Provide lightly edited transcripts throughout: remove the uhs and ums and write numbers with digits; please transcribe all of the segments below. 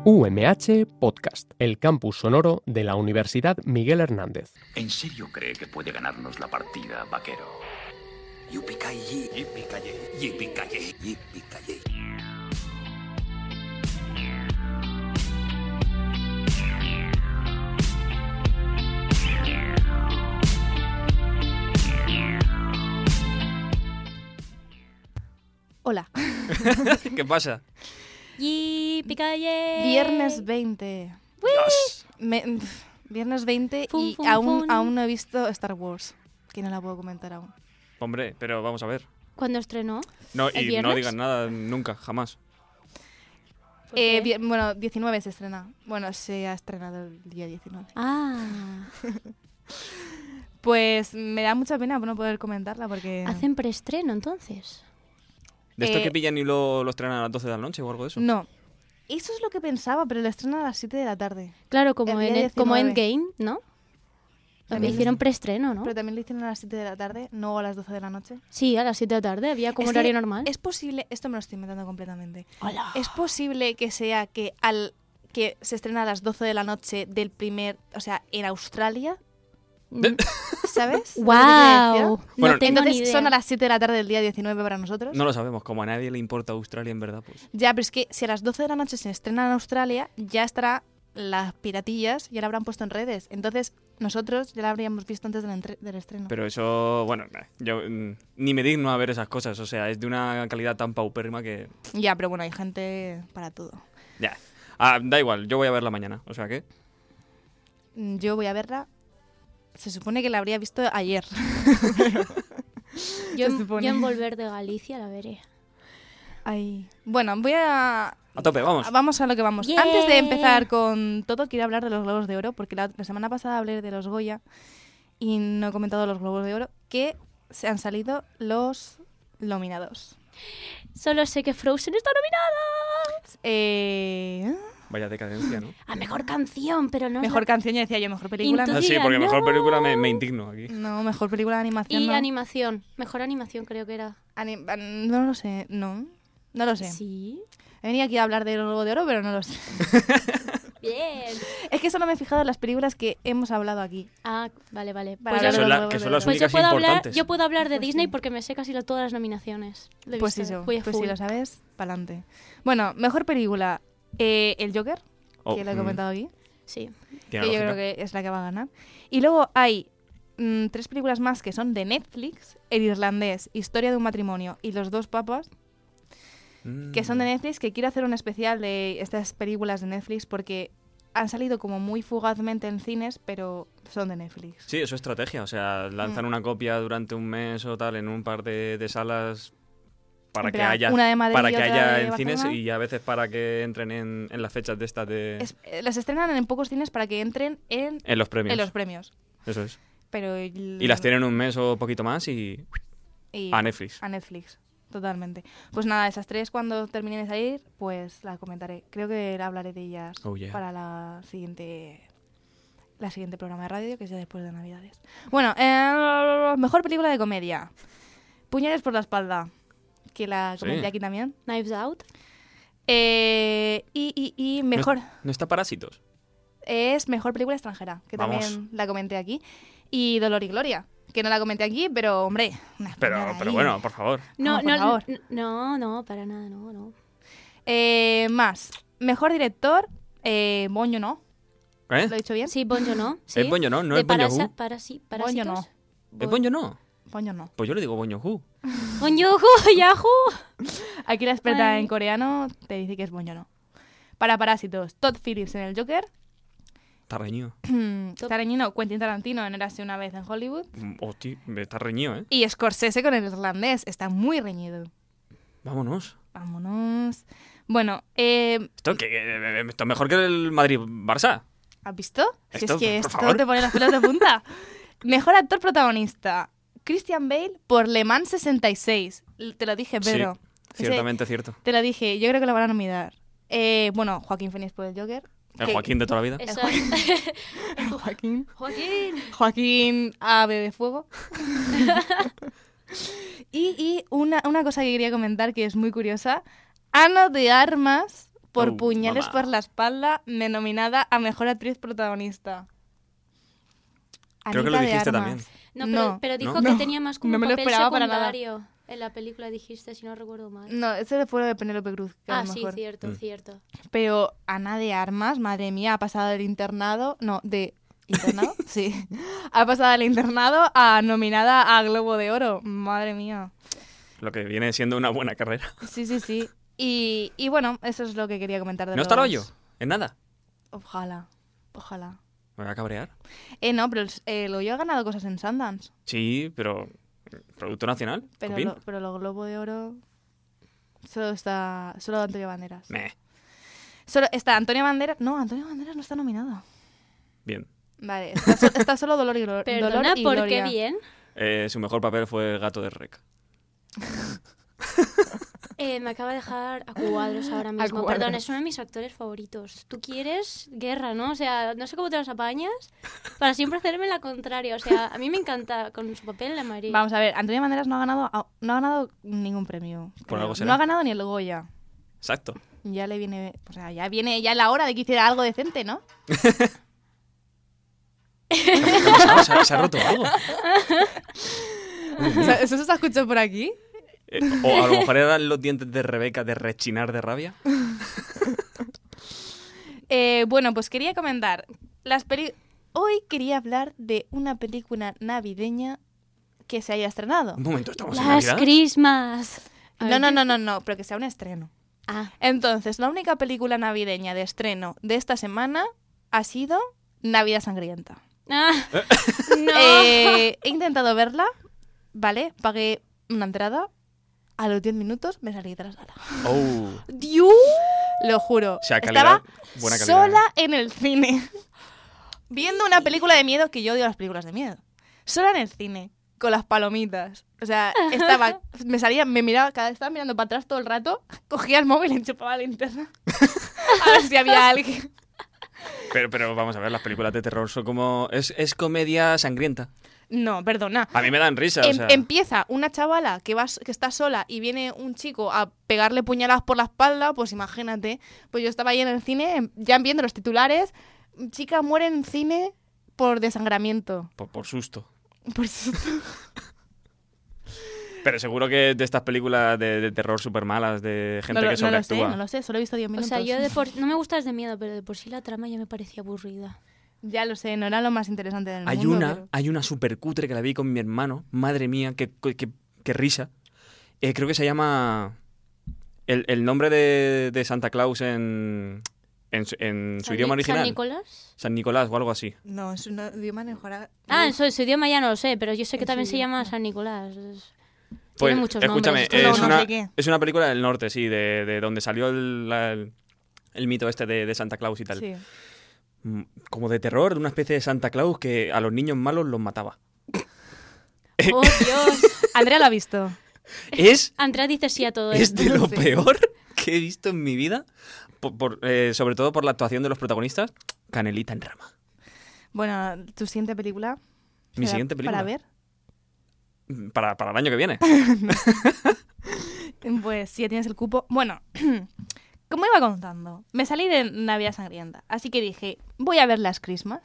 UMH Podcast, el campus sonoro de la Universidad Miguel Hernández. ¿En serio cree que puede ganarnos la partida, vaquero? Yippee-ki-yay, yippee-ki-yay, yippee-ki-yay, yippee-ki-yay. Hola. ¿Qué pasa? Yippee-ki-yay. Viernes 20. Dios. Viernes 20 Fun, y fun, aún fun. no he visto Star Wars, que no la puedo comentar aún. Hombre, pero vamos a ver. ¿Cuándo estrenó? No, ¿El y viernes? no digas nada nunca, jamás. ¿Por qué? Bueno, 19 se estrena. Bueno, se ha estrenado el día 19. Ah, Pues me da mucha pena no poder comentarla porque... hacen preestreno entonces. ¿De esto Eh, que pillan y lo estrenan a las 12 de la noche o algo de eso? No. Eso es lo que pensaba, pero lo estrenan a las 7 de la tarde. Claro, como, El día como 19. Endgame, ¿no? También Hicieron preestreno, ¿no? Pero también lo hicieron a las 7 de la tarde, no a las 12 de la noche. Sí, a las 7 de la tarde, había como Es que horario normal. Es posible, esto me lo estoy inventando completamente. Hola. Es posible que sea que que se estrena a las 12 de la noche del primer, o sea, en Australia, ¿sabes? Lo que te quiero ¡Wow! decir? Bueno, No tengo ni Entonces idea. son a las 7 de la tarde del día 19 para nosotros. No lo sabemos, como a nadie le importa Australia en verdad, pues. Ya, pero es que si a las 12 de la noche se estrena en Australia, ya estará las piratillas, ya la habrán puesto en redes. Entonces nosotros ya la habríamos visto antes del estreno. Pero eso, bueno, yo ni me digno a ver esas cosas, o sea, es de una calidad tan paupérrima que... Ya, pero bueno, hay gente para todo. Ya. Ah, da igual, yo voy a verla mañana, o sea, ¿qué? Yo voy a verla. Se supone que la habría visto ayer. Yo, se supone. yo en Volver de Galicia la veré. Ay. Bueno, voy a... A tope, vamos. Vamos a lo que vamos. Yeah. Antes de empezar con todo, quiero hablar de los Globos de Oro, porque la semana pasada hablé de los Goya y no he comentado los Globos de Oro, que se han salido los nominados. Solo sé que Frozen está nominada. Vaya decadencia, ¿no? A mejor canción, pero no es Mejor la- canción, ya decía yo, mejor película. Tú Ah, sí, digas, porque mejor no. película me indigno aquí. No, mejor película de animación. Y no. animación. Mejor animación creo que era. No lo sé, no lo sé. Sí. He venido aquí a hablar del Globo de Oro, pero no lo sé. Bien. Es que solo me he fijado en las películas que hemos hablado aquí. Ah, vale. Para Pues, hablar yo, de son, los que Globos son de las Oro. pues únicas puedo hablar, importantes. yo puedo hablar de Pues Disney sí. porque me sé casi todas las nominaciones. Lo he Pues visto, eso, voy a pues si full. lo sabes, pa'lante. Bueno, mejor película, El Joker, Oh, que lo he comentado aquí, Sí. tiene que yo lógica. creo que es la que va a ganar. Y luego hay 3 películas más que son de Netflix, El Irlandés, Historia de un matrimonio y Los dos papas, que son de Netflix, que quiero hacer un especial de estas películas de Netflix porque han salido como muy fugazmente en cines, pero son de Netflix. Sí, eso es estrategia. O sea, lanzan una copia durante un mes o tal en un par de salas para que Espera, haya, una de Madrid para y que otra haya de en cines Barcelona. y a veces para que entren en las fechas de estas de... Las estrenan en pocos cines para que entren en en los premios. los premios. Eso es. Pero Y las tienen un mes o poquito más y a Netflix. A Netflix, totalmente. Pues nada, esas 3 cuando terminen de salir, pues las comentaré. Creo que hablaré de ellas Oh, yeah. para la siguiente programa de radio, que sea después de Navidades. Bueno, mejor película de comedia. Puñales por la espalda, que la comenté Sí. aquí también. Knives Out. Y mejor... ¿No está Parásitos? Es mejor película extranjera, que Vamos. también la comenté aquí. Y Dolor y Gloria, que no la comenté aquí, pero hombre, una Pero española ahí. bueno, por favor. No, por favor. no, para nada, no. Más, mejor director, Bong Joon-ho, ¿Eh? ¿lo he dicho bien? Sí, Bon Joon-ho. Sí. ¿Es Bong Joon-ho? ¿No De es Bong Joon-ho? Parásitos. Bong Joon-ho. ¿Es Bong Joon-ho? Bong Joon-ho. Pues yo le digo Bong Joon-ho. Bon Joon-ho, Yahoo. Aquí la experta Ay. en coreano te dice que es Bong Joon-ho. Para Parásitos, Todd Phillips en el Joker, Está reñido. está reñido Quentin Tarantino en Érase una vez en Hollywood Hostia, está reñido, ¿eh? y Scorsese con El Irlandés, está muy reñido. Vámonos. Vámonos. Bueno, Esto es mejor que el Madrid-Barça. ¿has visto? Si Esto, es que por esto favor. te pone los pelos de punta. Mejor actor protagonista, Christian Bale por Le Mans 66. Te lo dije, Pedro. Sí, ciertamente cierto. Te lo dije, yo creo que lo van a nominar. Bueno, Joaquín Phoenix por el Joker. El que- Joaquín de toda la vida. Eso. Joaquín. Joaquín. Joaquín Ave de Fuego. y una cosa que quería comentar que es muy curiosa. Ana de Armas por Puñales mamá. por la espalda, denominada a Mejor Actriz Protagonista. Creo que lo Anita de dijiste Armas. también. No, No. pero dijo ¿No? que No. tenía más como No me un lo papel esperaba para nada. secundario en la película, dijiste, si no recuerdo mal. No, ese fue lo de Penélope Cruz. Que a Ah, lo sí, mejor. cierto, cierto. Pero Ana de Armas, madre mía, ha pasado del internado... No, de... ¿Internado? Sí. Ha pasado del internado a nominada a Globo de Oro. Madre mía. Lo que viene siendo una buena carrera. Sí, sí, sí. Y bueno, eso es lo que quería comentar de ¿No está el los- hoyo? ¿En nada? Ojalá, ojalá. ¿Me voy a cabrear? No, pero el hoyo ha ganado cosas en Sundance. Sí, pero... ¿Producto nacional? Pero, ¿Copín? pero los Globo de Oro... Solo Antonio Banderas. Meh. Solo está Antonio Banderas... No, Antonio Banderas no está nominado. Bien. Vale, está solo Dolor y Gloria. Perdona, ¿por qué bien? Su mejor papel fue Gato de Rec. Me acaba de dejar a cuadros ahora mismo. cuadros. Perdón, es uno de mis actores favoritos. Tú quieres guerra, ¿no? O sea, no sé cómo te las apañas para siempre hacerme la contraria. O sea, a mí me encanta con su papel en la María. Vamos a ver, Antonio Banderas no ha ganado ningún premio. Por creo. algo será. No ha ganado ni el Goya. Exacto. Ya le viene... O sea, ya viene ya la hora de que hiciera algo decente, ¿no? ¿Se ha roto algo? O sea, ¿eso se ha escuchado por aquí? O a lo mejor eran los dientes de Rebeca de rechinar de rabia. Bueno, pues quería comentar. Hoy quería hablar de una película navideña que se haya estrenado. Un momento, ¿estamos en Las Navidad? Christmas. A ver, No, pero que sea un estreno. Ah, Entonces, la única película navideña de estreno de esta semana ha sido Navidad Sangrienta. no. He intentado verla, ¿vale? Pagué una entrada. A los 10 minutos me salí de la sala. Oh. ¡Dios! Lo juro. O sea, calidad, Estaba buena calidad. sola en el cine. Viendo una película de miedo, que yo odio las películas de miedo. Sola en el cine, con las palomitas. O sea, me miraba, cada vez estaba mirando para atrás todo el rato, cogía el móvil y enchufaba la linterna. A ver si había alguien. Pero vamos a ver, las películas de terror son como... Es comedia sangrienta. No, perdona. A mí me dan risa, o sea... Empieza una chavala que está sola y viene un chico a pegarle puñaladas por la espalda, pues imagínate. Pues yo estaba ahí en el cine, ya viendo los titulares, chica muere en cine por desangramiento. Por susto. Por susto. Pero seguro que de estas películas de terror súper malas, de gente que sobreactúa. No lo sé, solo he visto 10 O minutos. sea, yo no me gusta las de miedo, pero de por sí la trama ya me parecía aburrida. Ya lo sé, no era lo más interesante del mundo. Hay una súper cutre que la vi con mi hermano. Madre mía, qué risa. Creo que se llama... El nombre de Santa Claus en su idioma original. ¿San Nicolás? San Nicolás o algo así. No, es un idioma mejorado. Ah, en su idioma ya no lo sé, pero yo sé que En también su se llama idioma. San Nicolás. Pues, Tiene muchos escúchame, nombres. no sé qué. es una película del norte, sí, de donde salió el mito este de Santa Claus y tal. Sí. Como de terror, de una especie de Santa Claus que a los niños malos los mataba. ¡Oh, Dios! Andrea lo ha visto. Andrea dice sí a todo Es esto. de lo Sí. peor que he visto en mi vida, sobre todo por la actuación de los protagonistas. Canelita en rama. Bueno, ¿tu siguiente película? Mi siguiente película. Para ver. Para el año que viene. Pues si ya tienes el cupo. Bueno, como iba contando, me salí de Navidad Sangrienta. Así que dije, voy a ver las Christmas.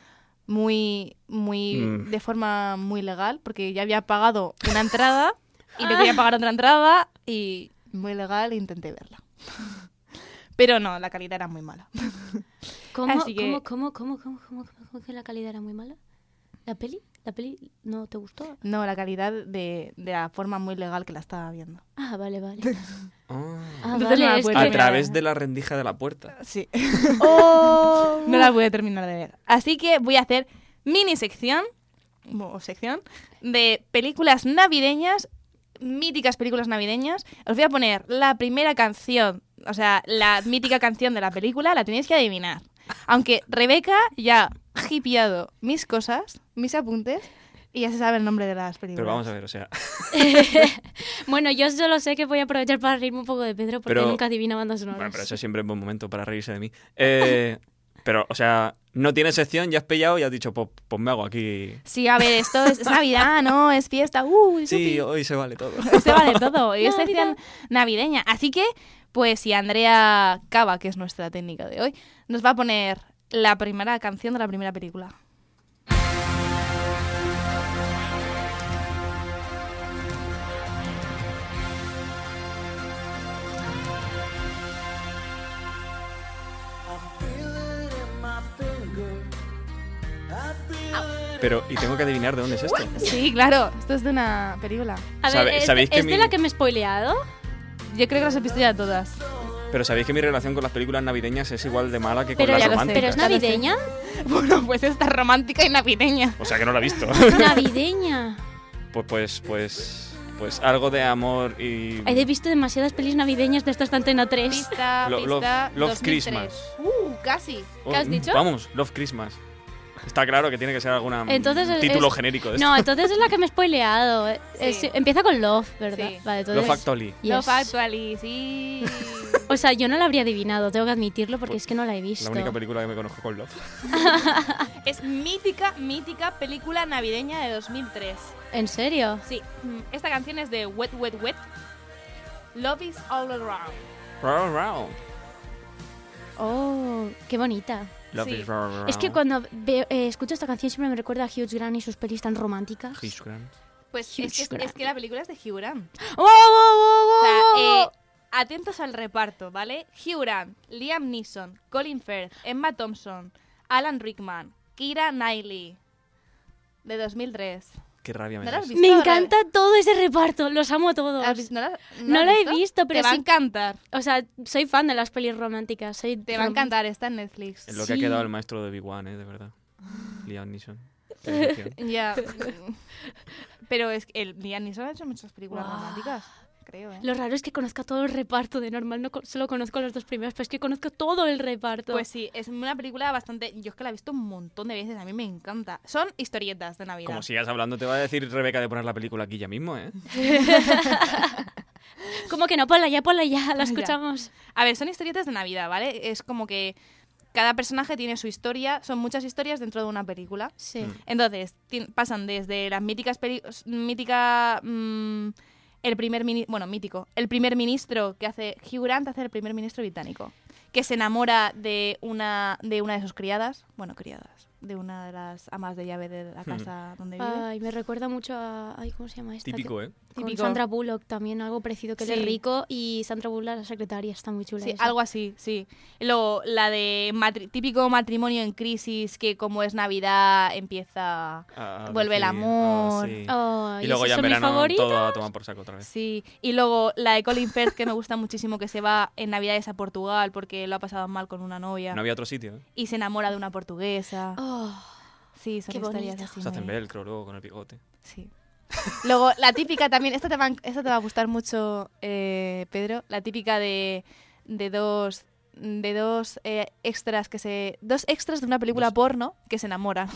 De forma muy legal, porque ya había pagado una entrada y le voy a pagar otra entrada y muy legal intenté verla. Pero no, la calidad era muy mala. ¿Cómo Así que- ¿Cómo que la calidad era muy mala? ¿La peli? ¿La peli no te gustó? No, la calidad de la forma muy legal que la estaba viendo. Ah, vale. Ah. Entonces no la es puedes A ver. través de la rendija de la puerta. Sí. ¡Oh! No la voy a terminar de ver. Así que voy a hacer mini sección de películas navideñas, míticas películas navideñas. Os voy a poner la primera canción, o sea, la mítica canción de la película, la tenéis que adivinar. Aunque Rebeca ya ha hipeado mis cosas, mis apuntes, y ya se sabe el nombre de las películas. Pero vamos a ver, o sea... Bueno, yo solo sé que voy a aprovechar para reírme un poco de Pedro porque Pero- nunca adivina bandas sonoras. Bueno, pero eso siempre es buen momento para reírse de mí. Pero, o sea, no tienes sección, ya has pillado y has dicho, pues me hago aquí. Sí, a ver, esto es Navidad, ¿no? Es fiesta. Sí, hoy se vale todo. Se vale todo. Y es sección navideña. Así que, pues si Andrea Cava, que es nuestra técnica de hoy, nos va a poner la primera canción de la primera película. Pero, y tengo que adivinar de dónde es esto. Sí, claro. Esto es de una película. A ver, ¿Sabéis que ¿es de mi- la que me he spoileado? Yo creo que las he visto ya todas. Pero sabéis que mi relación con las películas navideñas es igual de mala que con Pero, las ya lo sé. románticas. ¿pero es Ya lo sé. navideña? Bueno, pues esta romántica y navideña. O sea que no la he visto. Navideña. Pues algo de amor y... He visto demasiadas pelis navideñas de estas de Antena 3. Pista, Love 2003. Christmas. Casi. ¿Qué has dicho? Vamos, Love Christmas. Está claro que tiene que ser algún Entonces título es- genérico de esto. No, entonces es la que me he spoileado. Sí. Empieza con Love, ¿verdad? Sí. Vale, entonces... Love Actually. Yes. Love Actually, sí. O sea, yo no la habría adivinado, tengo que admitirlo porque Pues, es que no la he visto. La única película que me conozco con Love. Es mítica película navideña de 2003. ¿En serio? Sí, esta canción es de Wet, Wet, Wet. Love is all around. Round, round. Oh, qué bonita. Love Sí. is round, round. Es que cuando escucho esta canción siempre me recuerda a Hugh Grant y sus pelis tan románticas. Hugh Grant. Pues Hugh es Grant. que la película es de Hugh Grant. ¡Oh, oh, oh, O sea, oh! atentos al reparto, ¿vale? Hugh Grant, Liam Neeson, Colin Firth, Emma Thompson, Alan Rickman, Keira Knightley. De 2003. Qué rabia me ¿No la has das. visto? Me encanta todo ese reparto, los amo a todos. No la he visto, pero te va a sí- encantar. O sea, soy fan de las pelis románticas. Te va a encantar, está en Netflix. Es lo que ha Sí. quedado el maestro de Big One, de verdad. Liam Neeson. Qué decepción. Ya. Pero es que Liam Neeson ha hecho muchas películas Guau. románticas, creo, ¿eh? Lo raro es que conozca todo el reparto. De normal no solo conozco los dos primeros, pero es que conozco todo el reparto. Pues sí, es una película bastante... Yo es que la he visto un montón de veces, a mí me encanta. Son historietas de Navidad. Como sigas hablando, te va a decir Rebeca de poner la película aquí ya mismo, ¿eh? Como que no, ponla ya, la Ya. escuchamos. A ver, son historietas de Navidad, ¿vale? Es como que cada personaje tiene su historia, son muchas historias dentro de una película. Sí. Mm. Entonces, pasan desde las míticas el primer ministro que hace Hugh Grant hace el primer ministro británico, que se enamora de una de sus criadas, de una de las amas de llave de la casa donde vive. Ay, me recuerda mucho a... Ay, ¿cómo se llama esta? Típico, ¿eh? Con Típico. Sandra Bullock también, algo parecido, que él Sí. es rico y Sandra Bullock, la secretaria, está muy chula. Sí, esa. algo así, sí. Luego, la de típico matrimonio en crisis, que como es Navidad empieza... Vuelve el amor. sí. Ay, Y luego esos ya en son mis verano favoritos. todo a tomar por saco otra vez. Sí, y luego la de Colin Firth, que me gusta muchísimo, que se va en Navidades a Portugal porque lo ha pasado mal con una novia No había otro sitio, ¿eh? y se enamora de una portuguesa. Oh, Sí, son qué historias bonito. así. Se hacen muy- velcro luego con el bigote. Sí. Luego, la típica también, esta te va a gustar mucho, Pedro, la típica de dos extras dos extras de una película porno que se enamoran.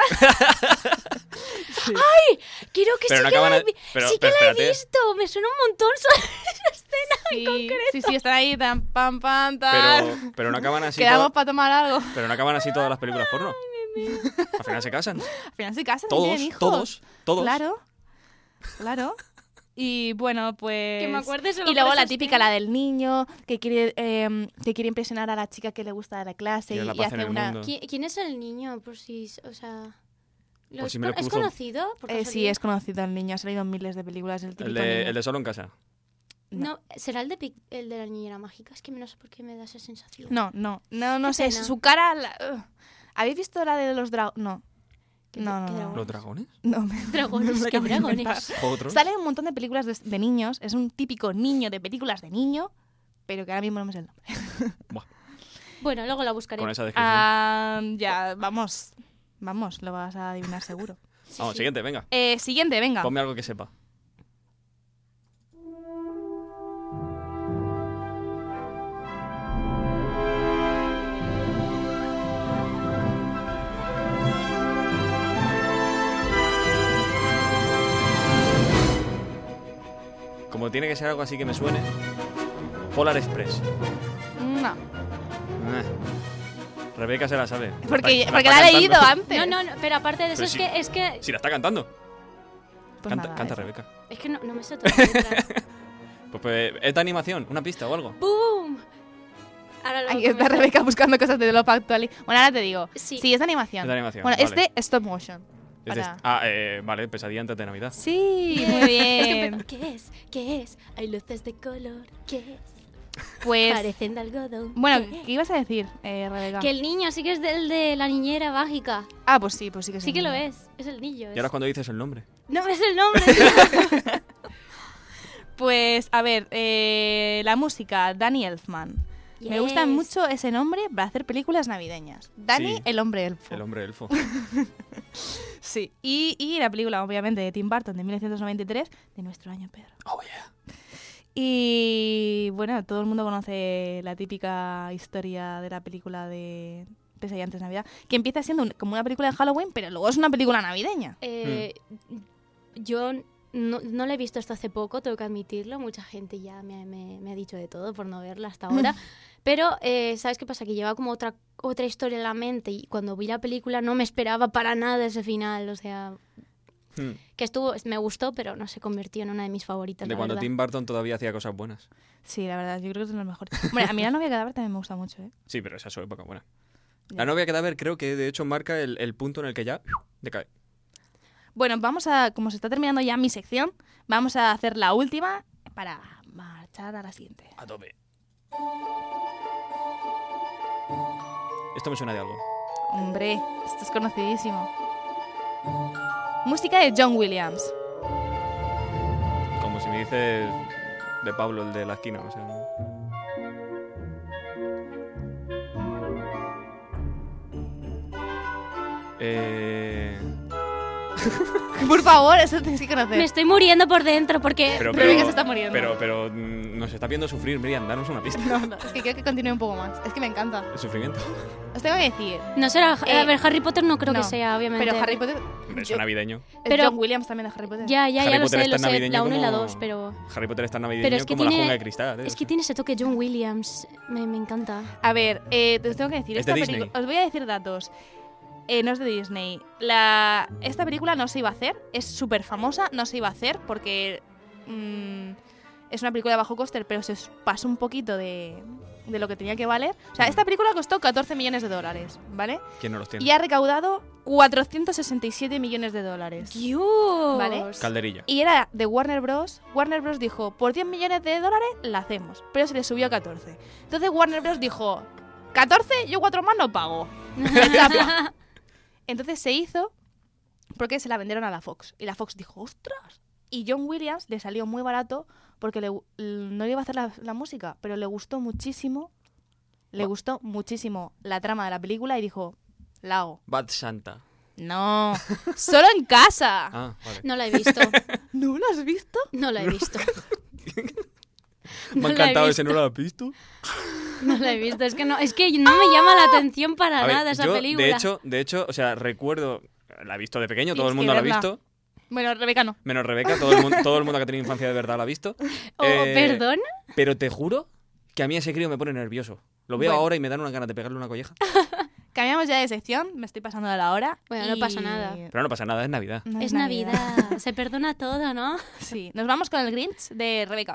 Sí. Quiero que Pero sí no que acaban la a- he, pero- sí que pero la he espérate. visto. Me suena un montón esa escena en Sí, concreto. sí, están ahí, tan pam, pam, tal. Pero no acaban así Quedamos para tomar algo. pero no acaban así todas las películas porno. Al final se casan. Al final se casan y tienen Todos, hijos. todos. Claro. Y bueno, pues... Que me acuerde solo Y luego por la esa típica, escena. la del niño, que quiere impresionar a la chica que le gusta de la clase Quiere la y paz en hace el una... mundo. ¿Quién es el niño? Por si, o sea... Por si me lo ¿Es cruzo. conocido? Por sí, casualidad? es conocido el niño, ha salido en miles de películas. El típico El niño. de Solo en Casa. No, ¿será el de la niñera mágica? Es que no sé por qué me da esa sensación. No Qué sé, pena. su cara... ¿Habéis visto la de los dragones? No. ¿Qué No. dragones? ¿Los dragones? No, Dragones, me lo ¿qué acabo de inventar. dragones? ¿Otros? Sale un montón de películas de niños, es un típico niño de películas de niño, pero que ahora mismo no me sé el nombre. Buah, Bueno, luego la buscaré. con esa descripción. Ya, vamos, lo vas a adivinar seguro. Vamos, siguiente, venga. Siguiente, venga. Ponme algo que sepa. Como tiene que ser algo así que me suene. Polar Express. No. Rebeca se la sabe. Porque está la he cantando. leído antes. No, pero aparte de eso, Pero es que... Si la está cantando. Pues Canta, nada, canta eso. Rebeca. Es que no me sé todas las letras. Pues, ¿es de animación? ¿Una pista o algo? ¡Boom! Ahora lo Ahí está comento. Rebeca buscando cosas de Love Actually. Bueno, ahora te digo. Sí. Sí, es de animación. Es de animación, Bueno, vale. es de stop motion. Es de- Para- vale, Pesadilla antes de Navidad. Sí, muy Es bien. que, ¿qué es? ¿Qué es? Hay luces de color. ¿Qué es? Pues, Parecen de algodón. bueno, ¿Qué ¿qué ibas a decir, Rebeca? Que el niño sí que es del de la niñera mágica. Ah, pues sí que Sí que lo es. Es el niño. Y ahora es cuando dices el nombre. No es el nombre. Pues, a ver, la música, Danny Elfman. Me gusta Yes. mucho ese nombre para hacer películas navideñas. Danny, Sí. el hombre elfo. El hombre elfo. Sí. Y la película, obviamente, de Tim Burton de 1993, de nuestro año perro. Oh, yeah. Y bueno, todo el mundo conoce la típica historia de la película de Pesadilla antes de Navidad, que empieza siendo como una película de Halloween, pero luego es una película navideña. Yo no la he visto hasta hace poco, tengo que admitirlo. Mucha gente ya me ha dicho de todo por no verla hasta ahora. Pero, ¿sabes qué pasa? Que lleva como otra historia en la mente y cuando vi la película no me esperaba para nada ese final. O sea, que me gustó, pero no se convirtió en una de mis favoritas. De la cuando verdad. Tim Burton todavía hacía cosas buenas. Sí, la verdad, yo creo que es de los mejores. Bueno, a mí La novia cadáver también me gusta mucho, ¿eh? Sí, pero esa es su época buena. Ya. La novia cadáver creo que de hecho marca el punto en el que ya decae. Bueno, como se está terminando ya mi sección, vamos a hacer la última para marchar a la siguiente. A tope. Esto me suena de algo. Hombre, esto es conocidísimo. Música de John Williams. Como si me dices de Pablo, el de la esquina. O sea, Por favor, eso tienes que conocer. Me estoy muriendo por dentro porque... Rebeca se está muriendo. Pero nos está viendo sufrir, Miriam, danos una pista. No, es que quiero que continúe un poco más. Es que me encanta. El sufrimiento. Os tengo que decir. No será... a ver, Harry Potter no creo no, que sea, obviamente. Pero Harry Potter. Hombre, es yo- navideño. es Pero- John Williams también de Harry Potter. Ya Harry lo Potter sé, está navideño la 1 y la como- 2, pero... Harry Potter está navideño Pero es que como la tiene- jungla de cristal. Es que tiene ese toque John Williams, me encanta. A ver, os tengo que decir. Es de Esta Disney. película. Os voy a decir datos. No es de Disney. Esta película no se iba a hacer. Es súper famosa. No se iba a hacer porque es una película de bajo coste, pero se os pasó un poquito de lo que tenía que valer. O sea, esta película costó 14 millones de dólares, ¿vale? ¿Quién no los tiene? Y ha recaudado 467 millones de dólares. ¡Dios! Vale. Calderilla. Y era de Warner Bros. Warner Bros. Dijo, por 10 millones de dólares la hacemos. Pero se le subió a 14. Entonces Warner Bros. Dijo, 14, yo 4 más no pago. Chapa. Entonces se hizo porque se la vendieron a la Fox. Y la Fox dijo, ¡ostras! Y John Williams le salió muy barato porque no le iba a hacer la música, pero le gustó muchísimo. Le gustó muchísimo la trama de la película y dijo, la hago. Bad Santa. No, solo en casa. Ah, vale. No la he visto, ¿No lo has visto? no la he visto. Me No ha la he encantado ese, visto. ¿no lo has visto? No la he visto, es que no me llama la atención para A ver, nada esa yo, película. de hecho, o sea, recuerdo, la he visto de pequeño, todo Tienes el mundo que la ha verla. visto, Bueno, Rebeca no. menos Rebeca, todo el mundo que ha tenido infancia de verdad la ha visto. ¿Perdón? Pero te juro que a mí ese crío me pone nervioso. Lo veo Bueno. ahora y me dan una ganas de pegarle una colleja. Cambiamos ya de sección, me estoy pasando de la hora. Bueno, no y- pasa nada. Pero no pasa nada, es Navidad. No Es Navidad, se perdona todo, ¿no? Sí, nos vamos con el Grinch de Rebeca.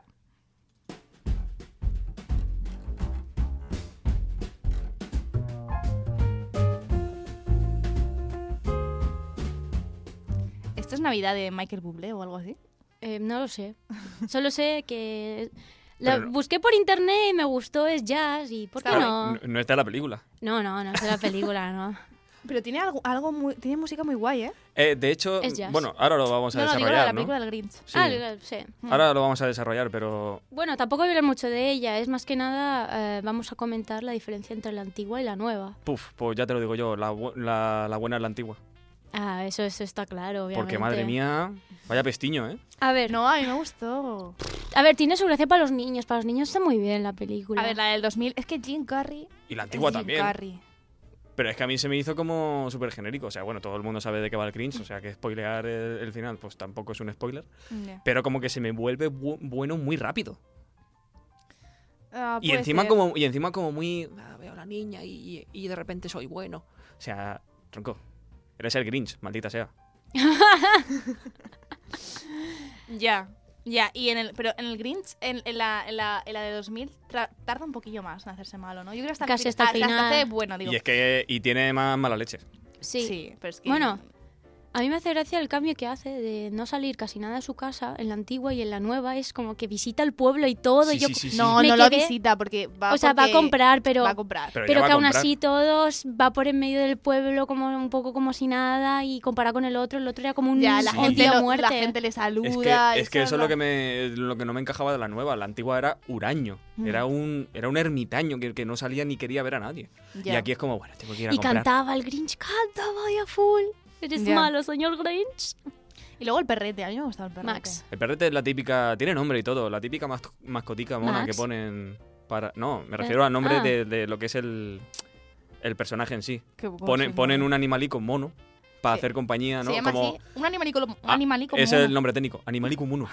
¿Esto es Navidad de Michael Bublé o algo así? No lo sé. Solo sé que... Pero- busqué por internet y me gustó, es jazz y ¿por qué Está no? No está en la película. No es de la película, ¿no? Pero tiene algo muy, tiene música muy guay, ¿eh? De hecho, Es jazz. bueno, ahora lo vamos a No, digo la desarrollar, ¿no? película del Grinch. Sí. Sí. Ahora lo vamos a desarrollar, pero Bueno, tampoco voy a hablar mucho de ella, es más que nada vamos a comentar la diferencia entre la antigua y la nueva. pues ya te lo digo yo, la buena es la antigua. Ah, eso está claro, obviamente. Porque madre mía, vaya pestiño, ¿eh? A ver, No, a mí me gustó. tiene su gracia para los niños está muy bien la película. A ver, la del 2000, es que Jim Carrey... Y la antigua es Jim también. Carrey. Pero es que a mí se me hizo como súper genérico. O sea, bueno, todo el mundo sabe de qué va el Grinch. O sea, que spoilear el final, pues tampoco es un spoiler. Ya. Pero como que se me vuelve bueno muy rápido. Ah, Y puede encima, ser. como muy... veo a la una niña y de repente soy bueno. O sea, tronco, eres el Grinch, maldita sea. Ya. Pero en el Grinch, en la de 2000, tarda un poquillo más en hacerse malo, ¿no? Yo creo que hasta Casi hasta el final. hasta hace bueno, digo. Y es que tiene más mala leche. Sí. Pero es que... Bueno, a mí me hace gracia el cambio que hace de no salir casi nada de su casa en la antigua, y en la nueva es como que visita el pueblo y todo. Sí, y yo sí. No me lo quedé- visita porque va O sea, va a comprar, pero Va a comprar. Pero ya pero va que a aún comprar. así todos va por en medio del pueblo como un poco como si nada, y compara con el otro era como un Ya, la gente, odio a la muerte. muerte. Le saluda. Es que eso es lo que no me encajaba de la nueva. La antigua era huraño. Era un ermitaño que no salía ni quería ver a nadie. Ya. Y aquí es como, bueno, tengo que ir a Y comprar. cantaba el Grinch, cantaba ahí a full. Eres Ya. malo, señor Grinch. Y luego el perrete, a mí me gusta el perrete. Max. El perrete es la típica, tiene nombre y todo, la típica mascotica mona Max. que ponen para... No, me refiero al nombre Ah. de lo que es el personaje en sí. ¿Cómo se Ponen llama? un animalico mono para Sí. hacer compañía, ¿no? Se llama Como... así. Un animalico Ah, es mono. el nombre técnico, animalico mono.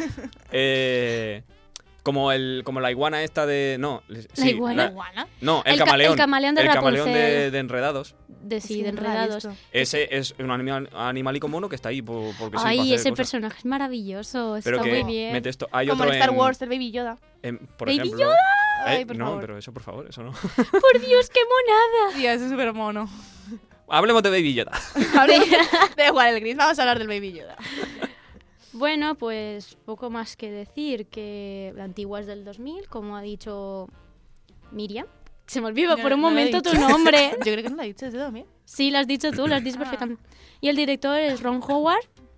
Como la iguana esta de... No, sí, iguana. ¿Iguana? No, el El camaleón. el camaleón de El camaleón Rapunzel. de Enredados. De sí, Es de que no la he enredados. visto. Ese es un animalico mono que está ahí porque sí, para Ay, hacer ese cosas. personaje es maravilloso, Pero está que muy bien. mete esto. Hay Como otro en Star en- Wars, el Baby Yoda. por ¡Baby ejemplo. Ay, por no, favor. pero eso por favor, eso no. Por Dios, qué monada. Tío, ese es súper mono. Hablemos de Baby Yoda. Da igual, el Grinch. Vamos a hablar del Baby Yoda. Bueno, pues poco más que decir, que la antigua es del 2000, como ha dicho Miriam. Se me olvidó por un No lo he momento tu dicho. nombre. Yo creo que no lo he dicho, es de 2000. Sí, lo has dicho tú, lo has dicho Ah. perfectamente. Y el director es Ron Howard.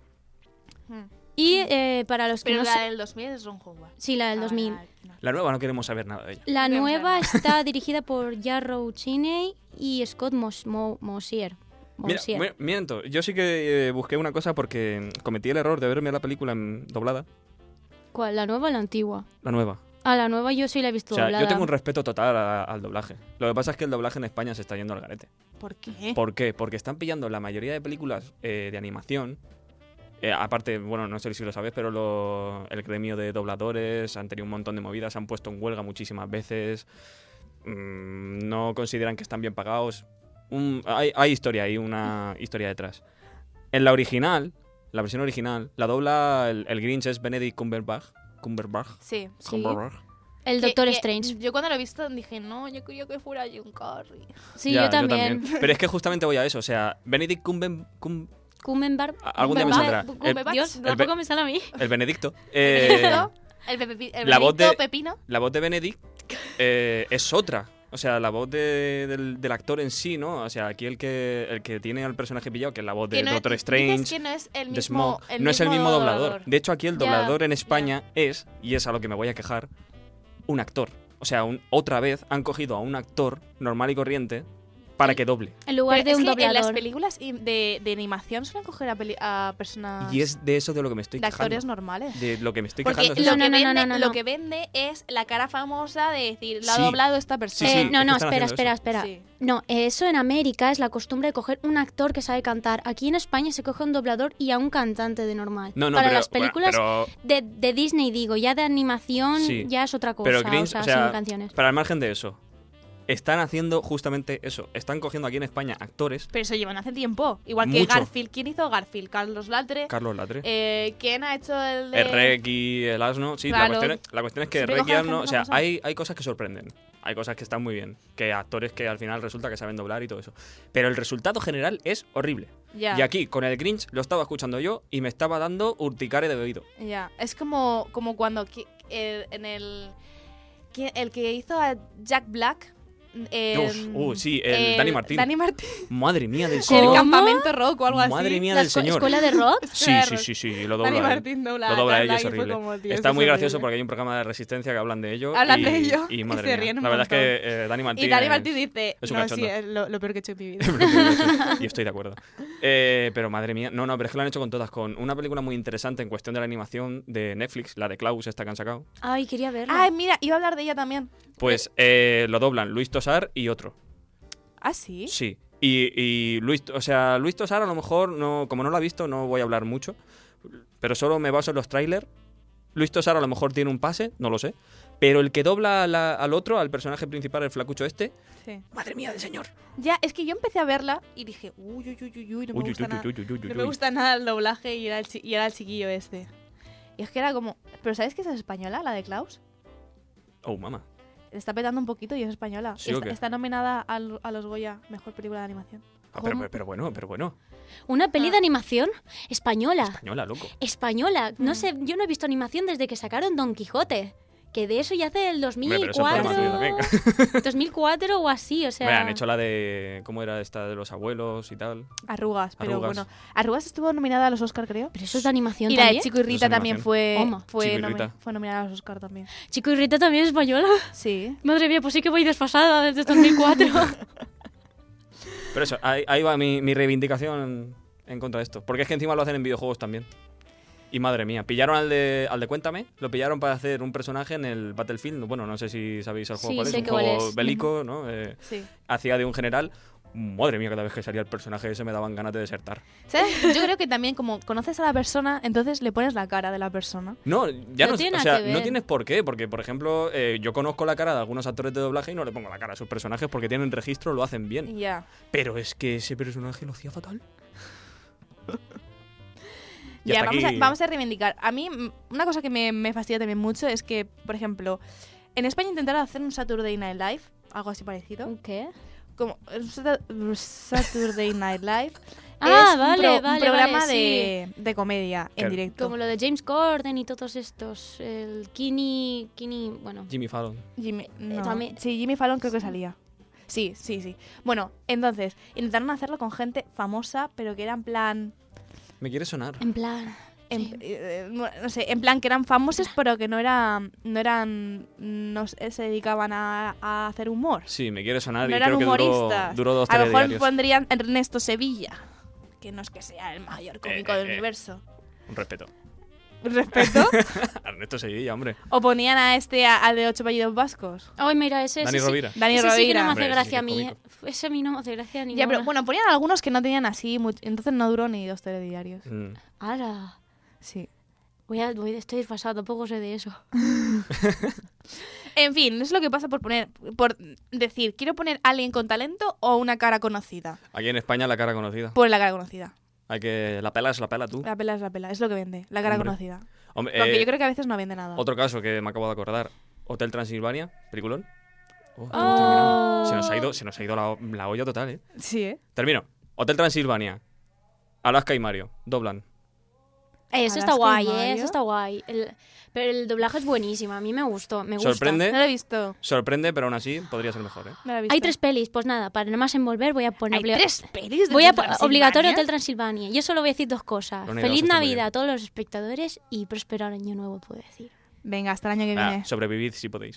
Y para los que Pero no la sé... del 2000 es Ron Howard. Sí, la del 2000. Ah, no. La nueva no queremos saber nada de ella. La Queremos nueva saber. está dirigida por Jarrow Cheney y Scott Mosier. Mira, miento, yo sí que busqué una cosa porque cometí el error de verme la película doblada, ¿Cuál? ¿La nueva o la antigua? la nueva. Ah, la nueva yo sí la he visto O sea, doblada. yo tengo un respeto total al doblaje. Lo que pasa es que el doblaje en España se está yendo al garete. ¿Por qué? ¿Por qué? Porque están pillando la mayoría de películas de animación. Aparte, bueno, no sé si lo sabes, pero el gremio de dobladores han tenido un montón de movidas, se han puesto en huelga muchísimas veces. No consideran que están bien pagados. Hay historia, hay una historia detrás. En la original, la versión original, la dobla el Grinch es Benedict Cumberbatch. Sí. Sí. Cumberbatch. El Doctor Strange. Yo cuando lo he visto dije, no, yo quería que fuera Jim Carrey. Sí, Ya, yo también. Pero es que justamente voy a eso, o sea, Benedict Cumberbatch. Algún día me saldrá. Dios, el tampoco me sale a mí. El Benedicto. El la voz Benedicto de- Pepino. La voz de Benedict es otra. O sea, la voz del actor en sí, ¿no? O sea, aquí el que tiene al personaje pillado, que es la voz de Que no- Doctor dices Strange, que no es el de mismo, Smoke, no es el mismo doblador. De hecho, aquí el Ya, doblador en España es, y es a lo que me voy a quejar, un actor. O sea, otra vez han cogido a un actor normal y corriente para que doble. En lugar Pero de es un que en las doblador. películas de animación suelen coger a personas Y es de eso de lo que me estoy de quejando. actores normales. De lo que me estoy Porque quejando. es lo, eso. No, que no, no, vende, no, no, lo no. que vende es la cara famosa de decir, lo ha Sí. doblado esta persona. Sí, No, es que no, están espera, haciendo espera. Sí. No, eso en América es la costumbre de coger un actor que sabe cantar. Aquí en España se coge un doblador y a un cantante de normal. No, Para pero, las películas pero, de Disney, digo, ya de animación Sí. ya es otra cosa, pero Grinch, o sea, sin canciones. para el margen de eso, están haciendo justamente eso. Están cogiendo aquí en España actores. Pero eso llevan hace tiempo. Igual que Mucho. Garfield. ¿Quién hizo Garfield? Carlos Latre. Carlos Latre. ¿Quién ha hecho el de...? El Rec y el Asno. Sí, Claro. la cuestión es que Siempre Rec y cogen Asno, gente o sea, famosa. hay cosas que sorprenden. Hay cosas que están muy bien. Que actores que al final resulta que saben doblar y todo eso. Pero el resultado general es horrible. Ya. Y aquí, con el Grinch, lo estaba escuchando yo y me estaba dando urticaria de oído. Ya. Es como cuando el que hizo a Jack Black... Sí, el Dani Martín. Dani Martín. Madre mía del El señor. campamento rock o algo así. Madre mía ¿La del señor. escuela de rock? Sí, lo dobla Dani él. Martín dobla Lo dobla a él y es Jack Black y fue horrible. como, tío, Está esto muy es gracioso horrible. porque hay un programa de Resistencia que hablan de ello. Hablan y, de ello y y madre se mía. ríen un La verdad es montón. que Dani Martín. Y Dani Martín dice, es un no, sí, cachondo. es lo peor que he hecho en mi vida. Y estoy de acuerdo. Pero madre mía, no, pero es que lo han hecho con todas. Con una película muy interesante en cuestión de la animación de Netflix, la de Klaus, esta que han sacado. Ay, quería verla. Ay, mira, iba a hablar de ella también. Pues lo doblan Luis Tosar y otro. ¿Ah, sí? Sí. Y Luis Tosar a lo mejor, no, como no lo ha visto, no voy a hablar mucho. Pero solo me baso en los trailers. Luis Tosar a lo mejor tiene un pase, no lo sé. Pero el que dobla al otro, al personaje principal, el flacucho este, Sí. madre mía del señor. Ya, es que yo empecé a verla y dije, no me gusta nada. No me gusta nada el doblaje y era el chiquillo este. Y es que era como... ¿Pero sabes que es española, la de Klaus? Oh, mamá. Está petando un poquito y es española. ¿Sí o qué? Está nominada a los Goya, mejor película de animación. Ah, ¿Cómo? pero bueno. Una peli de animación española. Española, loco. Española. No sé, yo no he visto animación desde que sacaron Don Quijote. Que de eso ya hace el Hombre, pero eso es problema tuyo 2004. también. 2004 o así, o sea. Hombre, han hecho la de... ¿Cómo era esta de los abuelos y tal? Arrugas, pero Arrugas. bueno. Arrugas estuvo nominada a los Oscar, creo. Pero eso es de animación Y la de también. Chico y Rita Eso es también animación. Toma. Chico y Rita. fue nominada a los Oscar también. Chico y Rita también es española. Sí. Madre mía, pues sí que voy desfasada desde 2004. Pero eso, ahí va mi reivindicación en contra de esto. Porque es que encima lo hacen en videojuegos también. Y madre mía, pillaron al de Cuéntame, lo pillaron para hacer un personaje en el Battlefield. Bueno, no sé si sabéis el juego Sí, cuál es, sé un que cuál juego es. bélico, ¿no? Sí. Hacía de un general. Madre mía, cada vez que salía el personaje ese me daban ganas de desertar. ¿Sabes? Yo creo que también como conoces a la persona, entonces le pones la cara de la persona. No, ya No no, tiene o nada sea, que ver. no tienes por qué, porque por ejemplo, yo conozco la cara de algunos actores de doblaje y no le pongo la cara a sus personajes porque tienen registro, lo hacen bien. Ya. Pero es que ese personaje lo hacía fatal. Y Ya, hasta aquí- vamos a reivindicar. A mí, una cosa que me fastidia también mucho es que, por ejemplo, en España intentaron hacer un Saturday Night Live, algo así parecido. ¿Qué? Como Saturday Night Live. Ah, es vale, un vale, programa vale, de comedia en Claro. directo. Como lo de James Corden y todos estos. El Kini, bueno. Jimmy Fallon. Jimmy, no. también- Sí, Jimmy Fallon creo que salía. Sí. Bueno, entonces, intentaron hacerlo con gente famosa, pero que era en plan... Me quiere sonar. En plan. En, sí. no sé, en plan que eran famosos, pero que no se dedicaban a hacer humor. Sí, me quiere sonar No y eran creo que humoristas. duró 2 A lo mejor telediarios. pondrían Ernesto Sevilla, que no es que sea el mayor cómico del universo. Un respeto. ¿Respeto? Ernesto Sevilla, hombre. ¿O ponían al de 8 apellidos vascos? Ay, mira, ese Dani sí. Rovira. Dani Ese sí que Rovira. no me Hombre, hace ese gracia sí a que mí. es Ese a mí no me hace gracia ni Ya, pero bueno, ponían algunos que no tenían así, entonces no duró ni 2 telediarios. ¡Hala! Sí. Estoy desfasado, tampoco sé de eso. En fin, es lo que pasa por decir, quiero poner a alguien con talento o una cara conocida. Aquí en España la cara conocida. Pues la cara conocida. La pela es la pela, tú. La pela es la pela, es lo que vende, la cara Hombre. conocida. Hombre, Aunque yo creo que a veces no vende nada. Otro caso que me acabo de acordar. Hotel Transilvania, peliculón. Oh, Oh. hemos terminado. Se nos ha ido la olla total, ¿eh? Sí, ¿eh? Termino. Hotel Transilvania. Alaska y Mario. Doblan. Eso está Alaska y guay, Mario. eso está guay. Pero el doblaje es buenísimo, a mí me gustó, me gusta. Sorprende. No lo he visto. Sorprende, pero aún así podría ser mejor, ¿eh? No lo he visto. Hay 3 pelis, pues nada, para no más envolver voy a poner... ¿Hay 3 pelis de Voy a Hotel Transilvania? obligatorio Hotel Transilvania. Yo solo voy a decir 2 cosas. Una y Feliz dos está muy Navidad bien. a todos los espectadores y próspero año nuevo, puedo decir. Venga, hasta el año que viene. Sobrevivid si podéis.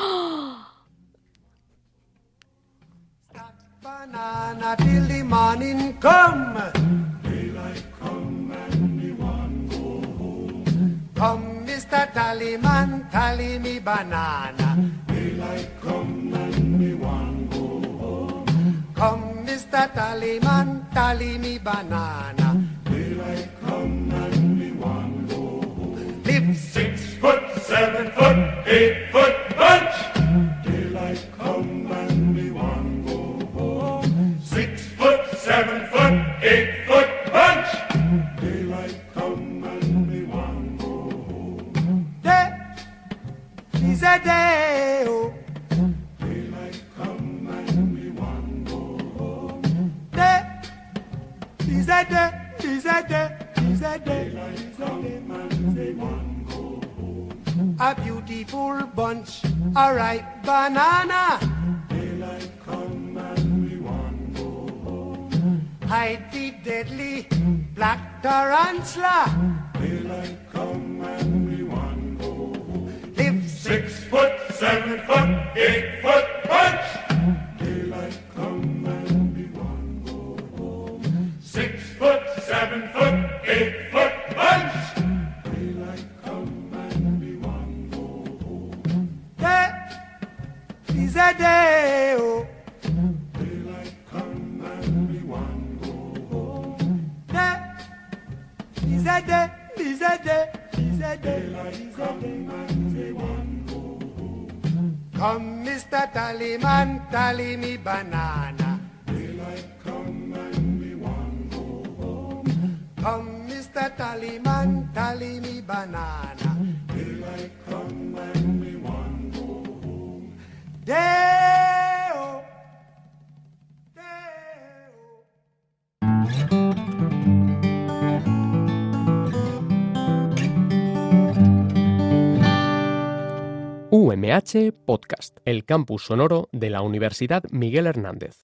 Banana till the morning come. Daylight come and me want go home. Come, Mr. Tallyman, tally me banana. Daylight come and me want go home. Come, Mr. Tallyman, tally me banana. Daylight come and me want go home. Live 6 foot, 7 foot, 8 foot bunch. Daylight come and me want go home. 6 foot, 7 foot, 8 foot bunch. Daylight come and me want go home. Day is a day, oh. Daylight come and me want go home. Day is a day, is a day, is a day. Daylight come and me want go home. A beautiful bunch, a ripe banana. Daylight come and we want go home. Hide the deadly black tarantula. Daylight come and we want go home. Live 6 foot, 7 foot, 8 foot bunch. Daylight come and we want go home. 6 foot, 7 foot, 8 foot bunch. Daylight come and we want go home. Day is a day, oh. Daylight come and we want go home. Day is a day, is a day, is a day, is a day, and we want go home. Come, Mr. Tallyman, tally me banana. Daylight come and me want go home. Come, Mr. Tallyman, tally me banana. Daylight come and me want go home. Day-o, day-o. UMH Podcast, el campus sonoro de la Universidad Miguel Hernández.